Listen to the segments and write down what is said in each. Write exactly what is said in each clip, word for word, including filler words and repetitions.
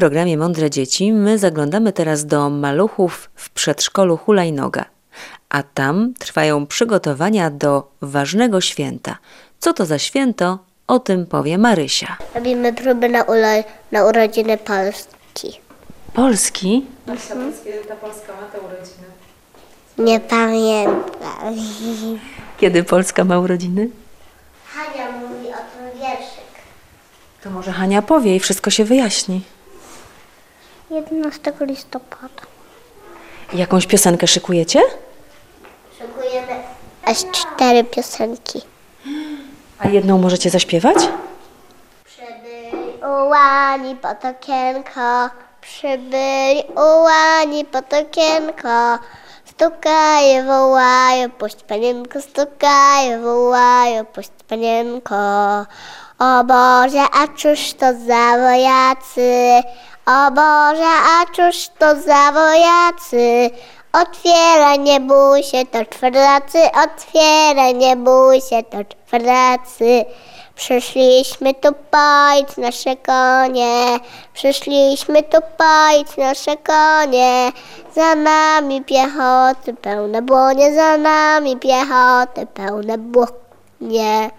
programie Mądre Dzieci my zaglądamy teraz do maluchów w przedszkolu Hulajnoga, a tam trwają przygotowania do ważnego święta. Co to za święto? O tym powie Marysia. Robimy próby na, ule- na urodziny Polski. Polski? Mhm. Kiedy ta Polska ma te urodziny? Nie pamiętam. Kiedy Polska ma urodziny? Hania mówi o tym wierszyk. To może Hania powie i wszystko się wyjaśni. jedenastego listopada. Jakąś piosenkę szykujecie? Szykujemy aż cztery piosenki. A jedną możecie zaśpiewać? Przybyli ułani pod okienko, przybyli ułani pod okienko. Stukaje, wołają, puść panienko, stukaje, wołają, puść panienko. O Boże, a cóż to za wojacy? O Boże, a cóż to za wojacy? Otwieraj, nie bój się, to czwartacy, otwieraj, nie bój się, to czwartacy. Przyszliśmy tu poić nasze konie, przyszliśmy tu poić nasze konie. Za nami piechoty pełne błonie, za nami piechoty pełne błonie.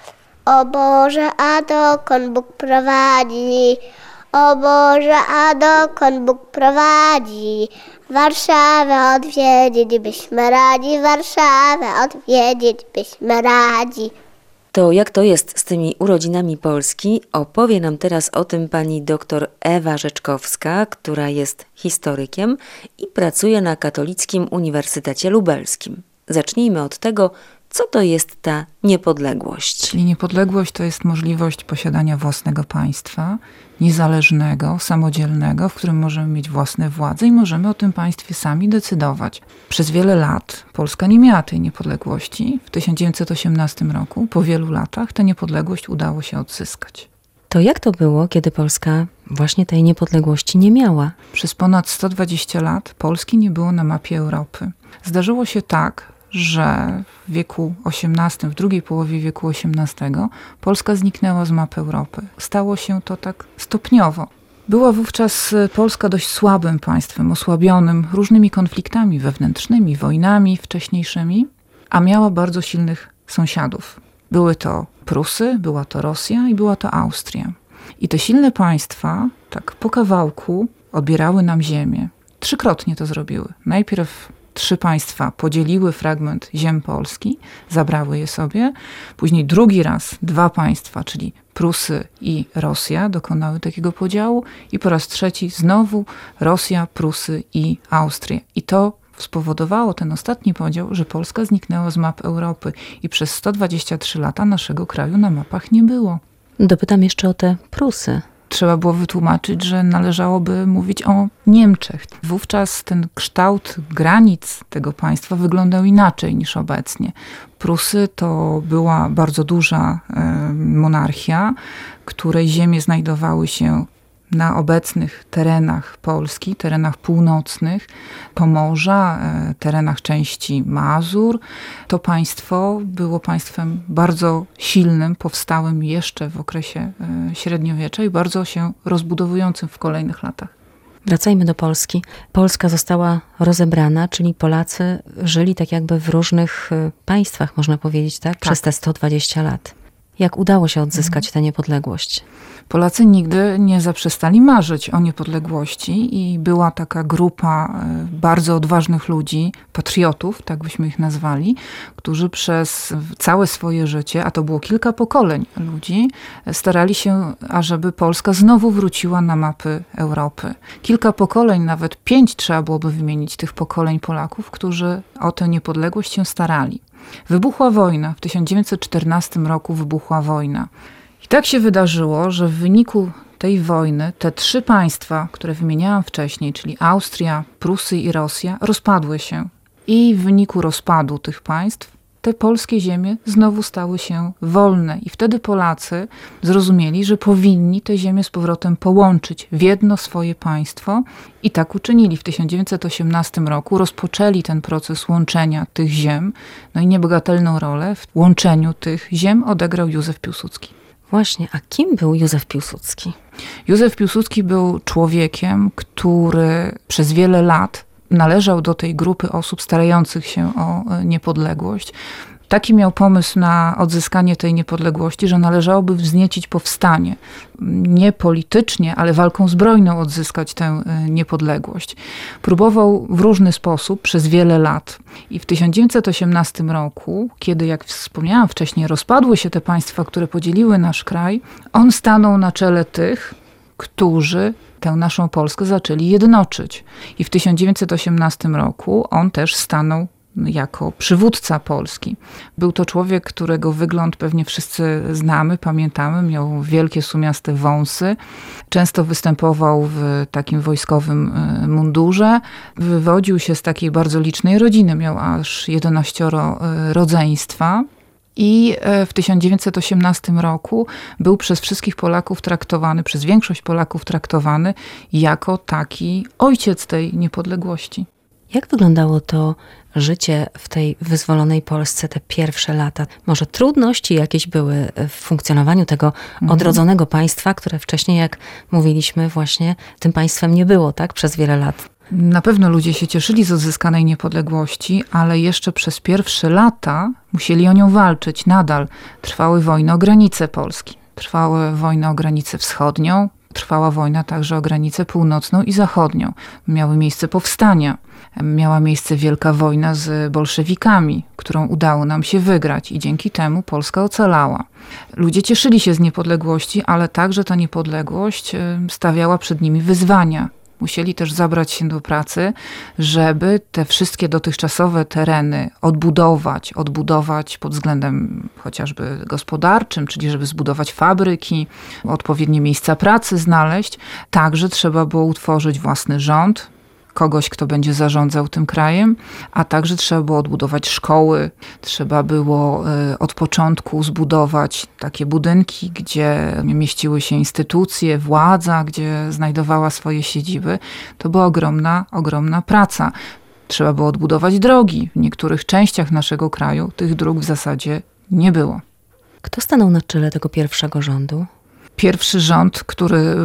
O Boże, a dokąd Bóg prowadzi? O Boże, a dokąd Bóg prowadzi? Warszawę odwiedzić byśmy radzi, Warszawę odwiedzić byśmy radzi. To jak to jest z tymi urodzinami Polski, opowie nam teraz o tym pani doktor Ewa Rzeczkowska, która jest historykiem i pracuje na Katolickim Uniwersytecie Lubelskim. Zacznijmy od tego, co to jest ta niepodległość. Czyli niepodległość to jest możliwość posiadania własnego państwa, niezależnego, samodzielnego, w którym możemy mieć własne władze i możemy o tym państwie sami decydować. Przez wiele lat Polska nie miała tej niepodległości. W tysiąc dziewięćset osiemnastym roku, po wielu latach, tę niepodległość udało się odzyskać. To jak to było, kiedy Polska właśnie tej niepodległości nie miała? Przez ponad sto dwadzieścia lat Polski nie było na mapie Europy. Zdarzyło się tak, że w wieku osiemnastym, w drugiej połowie wieku osiemnastego Polska zniknęła z mapy Europy. Stało się to tak stopniowo. Była wówczas Polska dość słabym państwem, osłabionym różnymi konfliktami wewnętrznymi, wojnami wcześniejszymi, a miała bardzo silnych sąsiadów. Były to Prusy, była to Rosja i była to Austria. I te silne państwa tak po kawałku odbierały nam ziemię. Trzykrotnie to zrobiły. Najpierw trzy państwa podzieliły fragment ziem Polski, zabrały je sobie. Później drugi raz dwa państwa, czyli Prusy i Rosja, dokonały takiego podziału. I po raz trzeci znowu Rosja, Prusy i Austria. I to spowodowało ten ostatni podział, że Polska zniknęła z map Europy. I przez sto dwadzieścia trzy lata naszego kraju na mapach nie było. Dopytam jeszcze o te Prusy. Trzeba było wytłumaczyć, że należałoby mówić o Niemczech. Wówczas ten kształt granic tego państwa wyglądał inaczej niż obecnie. Prusy to była bardzo duża e, monarchia, której ziemie znajdowały się na obecnych terenach Polski, terenach północnych, Pomorza, e, terenach części Mazur. To państwo było państwem bardzo silnym, powstałym jeszcze w okresie e, średniowiecza i bardzo się rozbudowującym w kolejnych latach. Wracajmy do Polski. Polska została rozebrana, czyli Polacy żyli tak jakby w różnych państwach, można powiedzieć, tak? Przez te sto dwadzieścia lat. Jak udało się odzyskać tę niepodległość? Polacy nigdy nie zaprzestali marzyć o niepodległości i była taka grupa bardzo odważnych ludzi, patriotów, tak byśmy ich nazwali, którzy przez całe swoje życie, a to było kilka pokoleń ludzi, starali się, ażeby Polska znowu wróciła na mapy Europy. Kilka pokoleń, nawet pięć trzeba byłoby wymienić tych pokoleń Polaków, którzy o tę niepodległość się starali. Wybuchła wojna. W tysiąc dziewięćset czternastym roku wybuchła wojna. I tak się wydarzyło, że w wyniku tej wojny te trzy państwa, które wymieniałam wcześniej, czyli Austria, Prusy i Rosja, rozpadły się. I w wyniku rozpadu tych państw te polskie ziemie znowu stały się wolne. I wtedy Polacy zrozumieli, że powinni te ziemie z powrotem połączyć w jedno swoje państwo. I tak uczynili. W tysiąc dziewięćset osiemnastym roku rozpoczęli ten proces łączenia tych ziem. No i niebagatelną rolę w łączeniu tych ziem odegrał Józef Piłsudski. Właśnie, a kim był Józef Piłsudski? Józef Piłsudski był człowiekiem, który przez wiele lat należał do tej grupy osób starających się o niepodległość. Taki miał pomysł na odzyskanie tej niepodległości, że należałoby wzniecić powstanie. Nie politycznie, ale walką zbrojną odzyskać tę niepodległość. Próbował w różny sposób przez wiele lat. I w tysiąc dziewięćset osiemnastym roku, kiedy, jak wspomniałam wcześniej, rozpadły się te państwa, które podzieliły nasz kraj, on stanął na czele tych, którzy tę naszą Polskę zaczęli jednoczyć. I w tysiąc dziewięćset osiemnastym roku on też stanął jako przywódca Polski. Był to człowiek, którego wygląd pewnie wszyscy znamy, pamiętamy. Miał wielkie sumiaste wąsy. Często występował w takim wojskowym mundurze. Wywodził się z takiej bardzo licznej rodziny. Miał aż jedenaścioro rodzeństwa. I w tysiąc dziewięćset osiemnastym roku był przez wszystkich Polaków traktowany, przez większość Polaków traktowany jako taki ojciec tej niepodległości. Jak wyglądało to życie w tej wyzwolonej Polsce, te pierwsze lata? Może trudności jakieś były w funkcjonowaniu tego odrodzonego państwa, które wcześniej, jak mówiliśmy, właśnie tym państwem nie było, tak? Przez wiele lat. Na pewno ludzie się cieszyli z odzyskanej niepodległości, ale jeszcze przez pierwsze lata musieli o nią walczyć. Nadal trwały wojny o granicę Polski. Trwały wojny o granicę wschodnią. Trwała wojna także o granicę północną i zachodnią. Miały miejsce powstania. Miała miejsce wielka wojna z bolszewikami, którą udało nam się wygrać i dzięki temu Polska ocalała. Ludzie cieszyli się z niepodległości, ale także ta niepodległość stawiała przed nimi wyzwania. Musieli też zabrać się do pracy, żeby te wszystkie dotychczasowe tereny odbudować, odbudować pod względem chociażby gospodarczym, czyli żeby zbudować fabryki, odpowiednie miejsca pracy znaleźć. Także trzeba było utworzyć własny rząd, kogoś, kto będzie zarządzał tym krajem, a także trzeba było odbudować szkoły, trzeba było od początku zbudować takie budynki, gdzie mieściły się instytucje, władza, gdzie znajdowała swoje siedziby. To była ogromna, ogromna praca. Trzeba było odbudować drogi. W niektórych częściach naszego kraju tych dróg w zasadzie nie było. Kto stanął na czele tego pierwszego rządu? Pierwszy rząd, który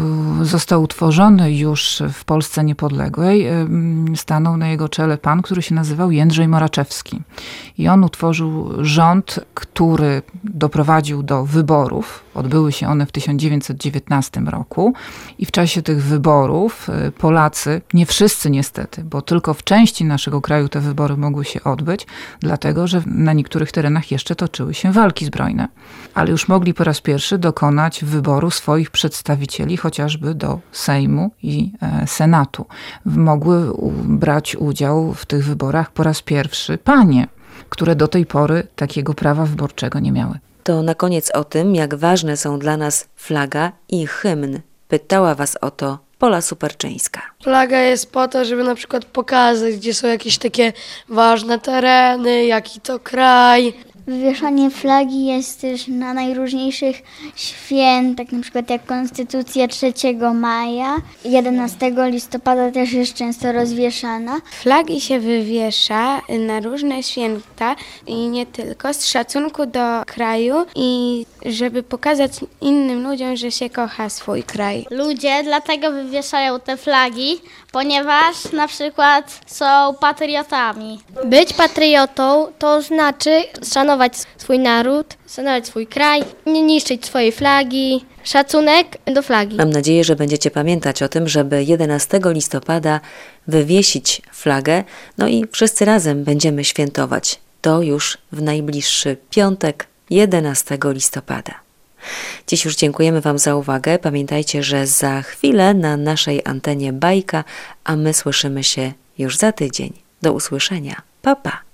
został utworzony już w Polsce niepodległej, stanął na jego czele pan, który się nazywał Jędrzej Moraczewski. I on utworzył rząd, który doprowadził do wyborów. Odbyły się one w tysiąc dziewięćset dziewiętnastym roku i w czasie tych wyborów Polacy, nie wszyscy niestety, bo tylko w części naszego kraju te wybory mogły się odbyć, dlatego że na niektórych terenach jeszcze toczyły się walki zbrojne. Ale już mogli po raz pierwszy dokonać wyboru swoich przedstawicieli, chociażby do Sejmu i Senatu. Mogły brać udział w tych wyborach po raz pierwszy panie, które do tej pory takiego prawa wyborczego nie miały. To na koniec o tym, jak ważne są dla nas flaga i hymn. Pytała was o to Pola Superczyńska. Flaga jest po to, żeby na przykład pokazać, gdzie są jakieś takie ważne tereny, jaki to kraj. Wywieszanie flagi jest też na najróżniejszych świętach, na przykład jak Konstytucja trzeciego maja. jedenastego listopada też jest często rozwieszana. Flagi się wywiesza na różne święta i nie tylko, z szacunku do kraju i żeby pokazać innym ludziom, że się kocha swój kraj. Ludzie dlatego wywieszają te flagi, ponieważ na przykład są patriotami. Być patriotą to znaczy szanować swój naród, szanować swój kraj, nie niszczyć swojej flagi, szacunek do flagi. Mam nadzieję, że będziecie pamiętać o tym, żeby jedenastego listopada wywiesić flagę, no i wszyscy razem będziemy świętować. To już w najbliższy piątek, jedenastego listopada. Dziś już dziękujemy wam za uwagę. Pamiętajcie, że za chwilę na naszej antenie bajka, a my słyszymy się już za tydzień. Do usłyszenia. Pa, pa.